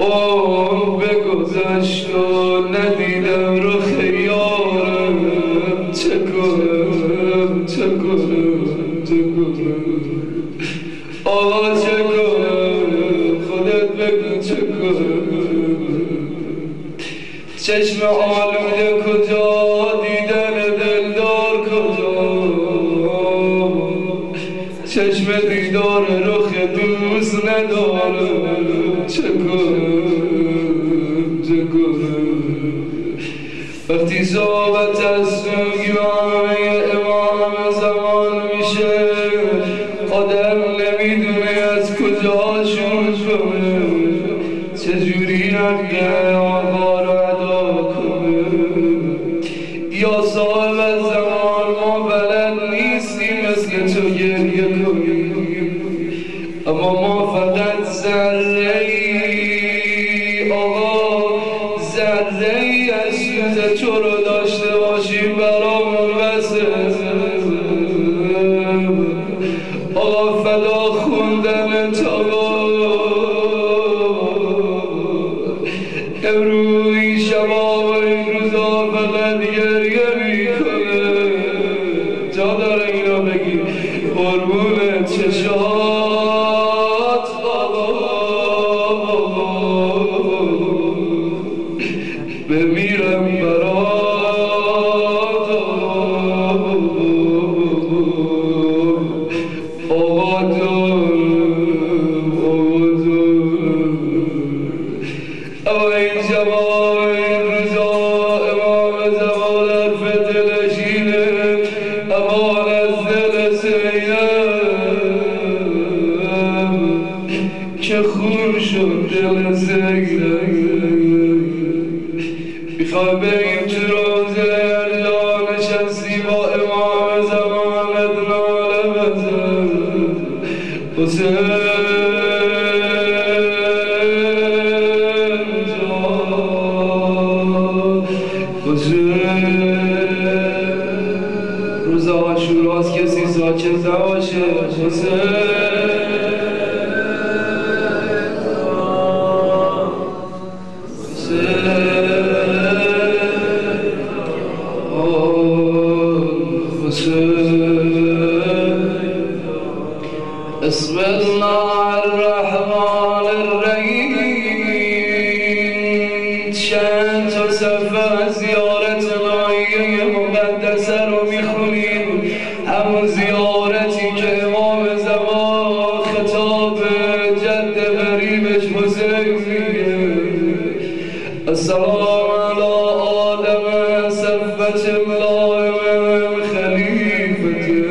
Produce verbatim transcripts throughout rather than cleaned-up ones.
عمر بگذشت و ندیدم رخ یارم. چه کنم چه کنم چه کنم آقا چه کنم خودت بگو چه کنم. چشم آلوده کجا دیدن دلدار کجا چشم دیدار رخ دوست ندارم. چه کنم چه کنم وقتی صحبت از سوگی و همه امام زمان میشه آدم نمیدونه از کجا شروع کنه چجوری حقه آقا رو ادا کنه. یا صاحب زمان ما بلد نیستیم مثل تو گریه کنیم اما ما فقط ذره ای آقا ذره ای از چیز تو رو داشته باشیم برامون بسه. آقا فدا خوندن تا امروز این شبا و این روزا فقط گریه میکنه. جا داره اینا بگی قربون چشات بمیرم برات آقا دارم آقا دارم. اما این شبا و این روزا امام زمان حرف دلشینه اما از دل سیدم که خون شد دل سیدم. میخوای بریم تو روزه الا نشستی با امام زمانت ناله بزن حسین جان حسین. روز عاشوراست کسی ساکت نباشه. حسین بسم الله الرحمن الرحیم. چند تا صفحه زیارت نایه مقدسه رو میخونیم همون زیارتی که امام زمان خطاب جد غریبش حسین میگه السلام علی آدم صفت ملائم خلیفته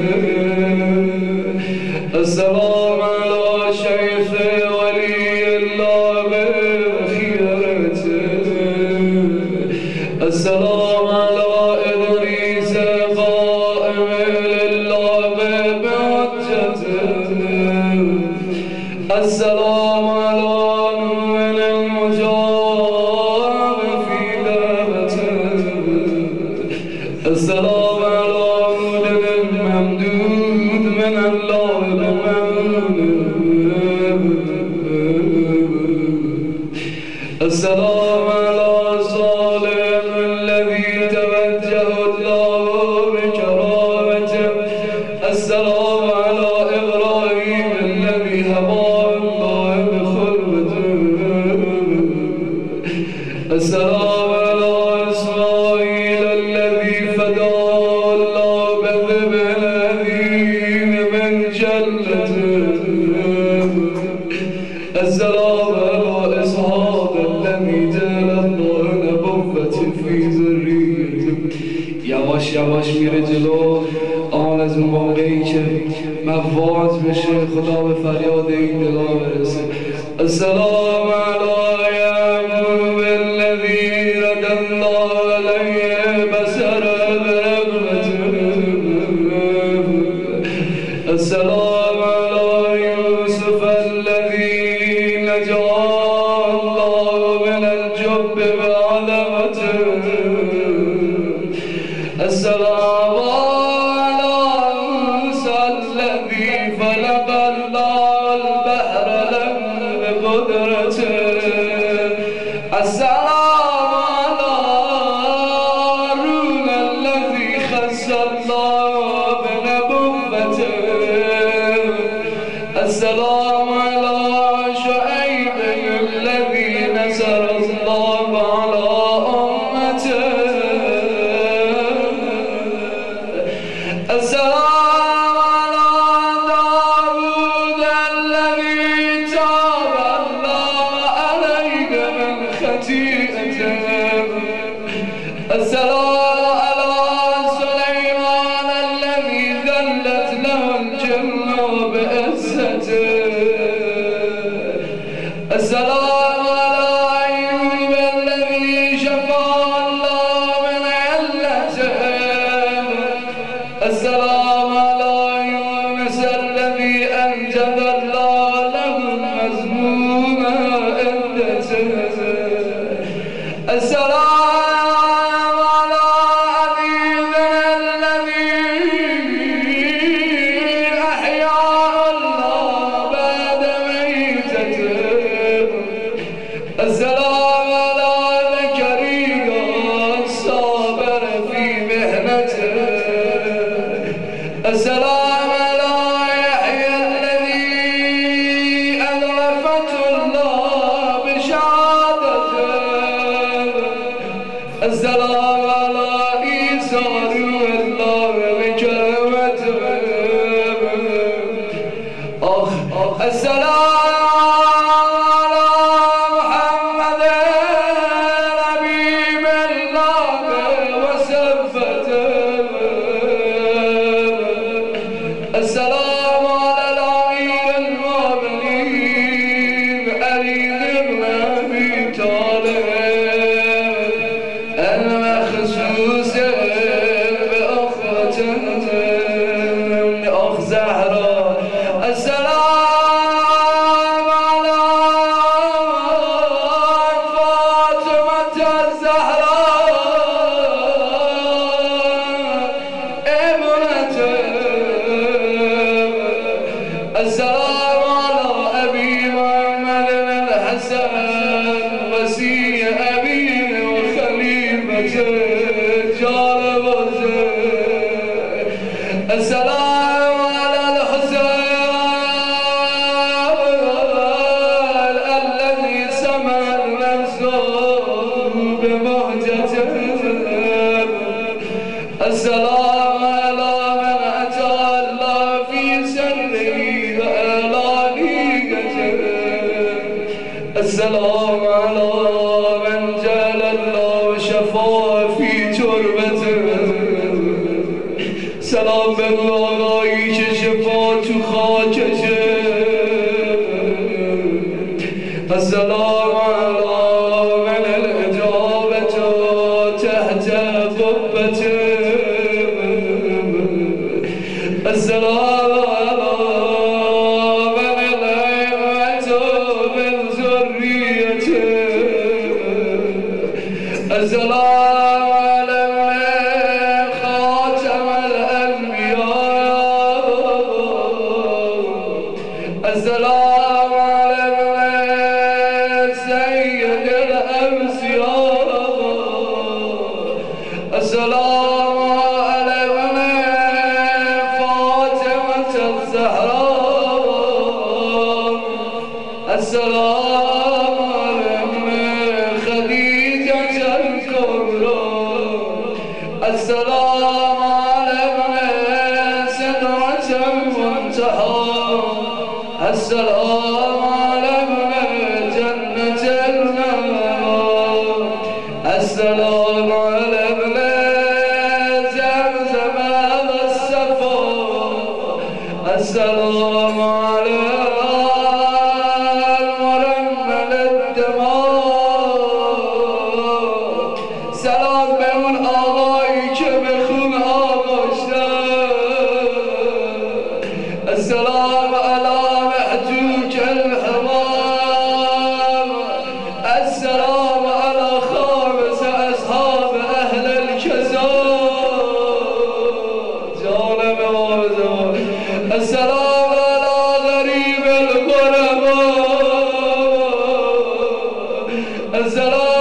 السلام علی شیخ ولی الله بخیرته السلام علی ادریس قائم لله بحجته السلام علی نور المجاب فی دعوته السلام علی نور الممدود من الله السلام على صالح الذي توجه الله بكرامته السلام على إبراهيم الذي هباه الله بخلوته السلام على إسماعيل الذي فداه الله بذبح الذين من جلته السلام على إسحاق الذي جعل الله نبوة في ذريته. یواش یواش میره جلو آن از اون موقعی که مواز بشه خدا به فریاد این دلا برسه. السلام علی یعقوب الذی رد الله علیه بصر برحمته السلام علی یوسف الذی نجا الله من الجب بعلمته السلام على موسى الذي فلق الله البحر له بقدرته السلام على هارون الذي خص الله بنبوته السلام على شعيب الذي نصر الله على أمته السلام على داود الذي تاب الله عليه من خطيئته السلام على سليمان الذي ذلت له الجنة بعزته السلام على أيوب الذي شفى الله من علته السلام على يونس الذي أنجب الله له المزموم عدته السلام على عبيدنا الذي أحيا الله بعد ميتته السلام على زكريا الصابر في مهنته السلام على يحيى الذي أدركته الله بشهادته السلام على عيسى روح الله بكرامته أخ السلام على محمد حبيب الله وصفته السلام على الأمير المؤمنين علي بن أبي طالب المخصوص بأخوته أخ زهرة السلام على فاطمة الزهراء ابنته السلام على أبي محمد الحسن وسي أبيه وخليفته جاربته السلام على الحسين الذي سمى نفسه بمهجته السلام على من أتى الله في سره وعلانيته السلام على من جعل الله شفاء في تربته سلام به آقایی که شفا تو خاکشه السلام على من الإجابة تحت قبته السلام على من الأئمة من ذريته السلام على من خاتم الأنبياء السلام على من سيد الأنبياء السلام على من فاطمة الزهراء السلام على من خديجة الكبرى السلام على من سدرة المنتهى السلام على من جنة المأوى السلام على من زمزم والصفا السلام على المرمل الدماء سلام به اون آقایی که به خون آغاشته السلام على محجوج الحمام السلام على خامس أصحاب أهل الكزار جانب آمزار السلام على غريب الغرباء السلام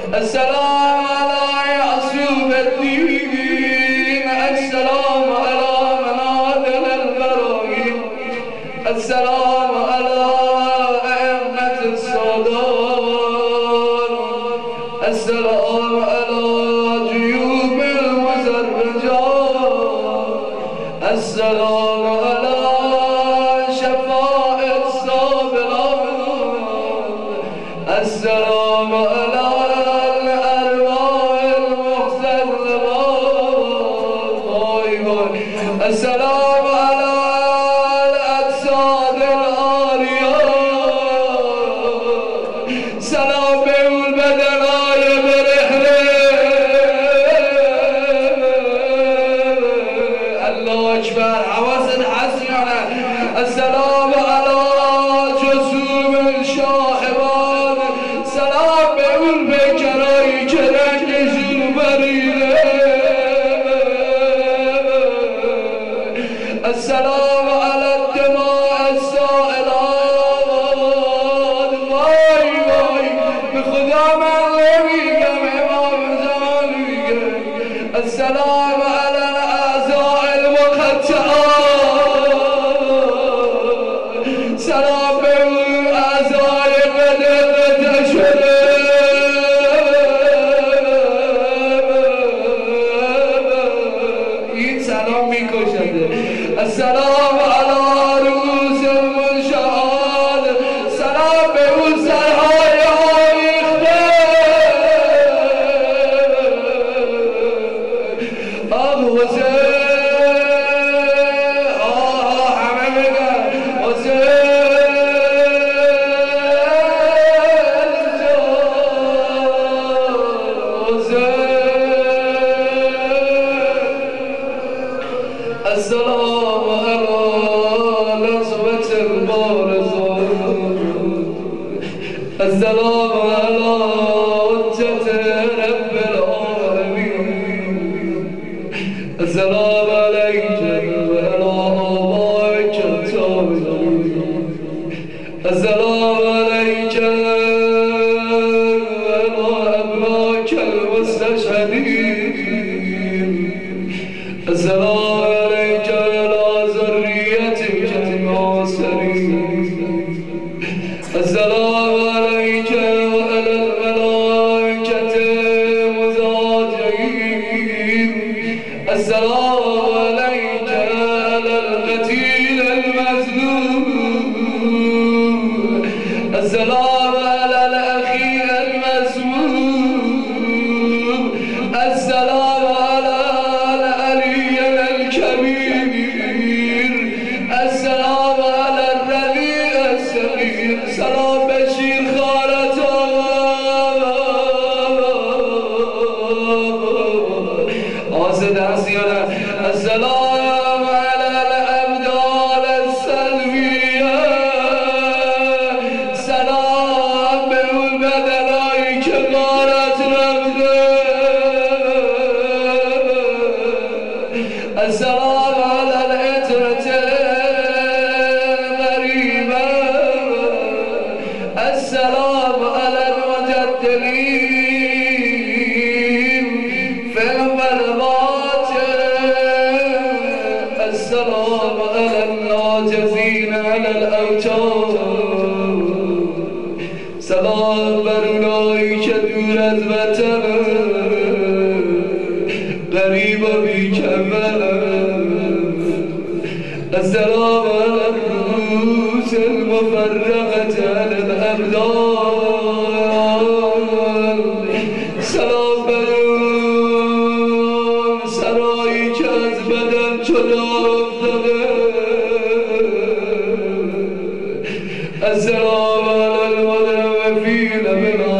السلام على يعصوب الدين السلام على منازل البراهين السلام على أئمة الصدار السلام على جيوب المزرجات السلام على شفاء الصابرات السلام على الأرواح المحترمات السلام على الأجساد العاريات سلام البدناء برحلة الله أكبر حواس حسنة السلام على جسوم الشاحبات سلام البكراء كرنج زربريله السلام على الدماء السائلات واي واي بخدا من لبيكم امام زمانك السلام على الاعزاء المقطعات سلام بالاعزاء بدل تشرب این سلام میکشنده السلام على رؤوس المنشآت سلام به اون سرهای آویخته آب حسین آه همه بگن حسین حسین السلام على نصبة البارزات السلام على حجة رب العالمين السلام عليك وعلى آبائك الطاهرين السلام عليك وعلى أبنائك المستشهدين السلام عليك وعلى ذريتك الناصرين السلام عليك وعلى الملائكة المزاجين السلام عليك على القتيل المظلوم السلام على الأخي المسموم السلام على العلي الكبير السلام على الربيع الصغير سلام بشير خالته آسد عسيرة السلام على الأبدال السلبية سلام بالبدلاء كبارة رفضه السلام على العترة الغريبة السلام على المجدلين في الظلمات السلام على الناجزين على الأوتار سلام برونایی که دور از وطن غریب و بیکمر السلام على الرؤوس المفرقة على الأبدان سلام برون سرایی که از بدن جدا افتاده السلام على المتوفين بلا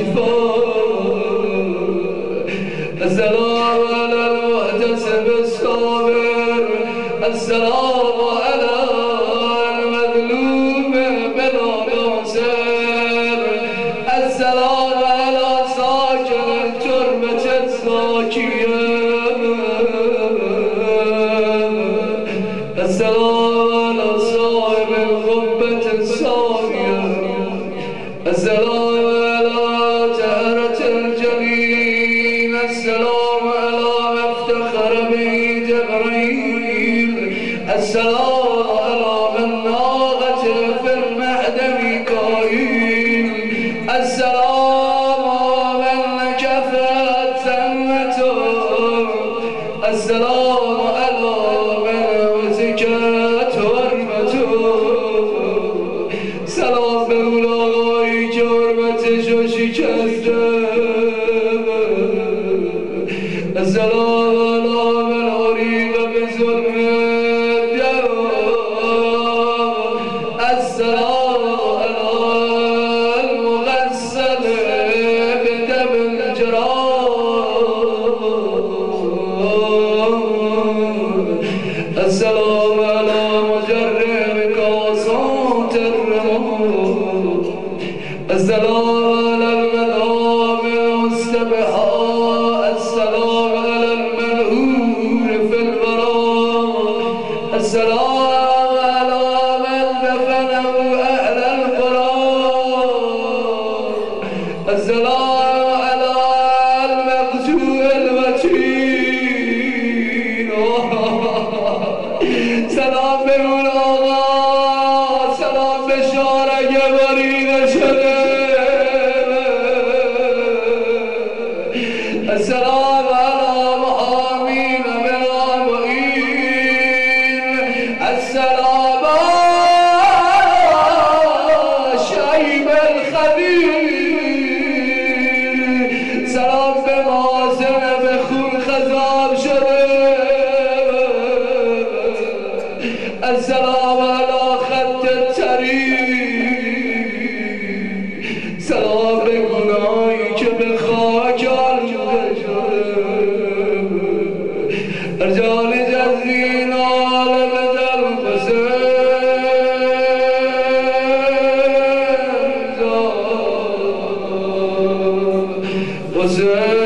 اكفار السلام على المحتسب الصابر السلام على المظلوم بلا ناصر السلام على ساكن التربة الساكية السلام على صاحب القبة السامية السلام على جهرة الجنة السلام به اون آقایی که حرمتش رو شکسته السلام علی من عریق بظلم السلام علی المغسل بدم الجراح السلام علی مجرم کاسات الرماد السلام علی المدام المستبحات السلام على المنهور في البراء السلام على من دفنه أهل القرى السلام على المقتول الوتين سلام به اون آقا سلام به شارع بریده شده السلام على محامين من المعين السلام شيب الخبير سلام به مازن به خون خذاب شده السلام على خط الطريق سلام به گناهی که به خاک رجال جزین عالم در حسین حسین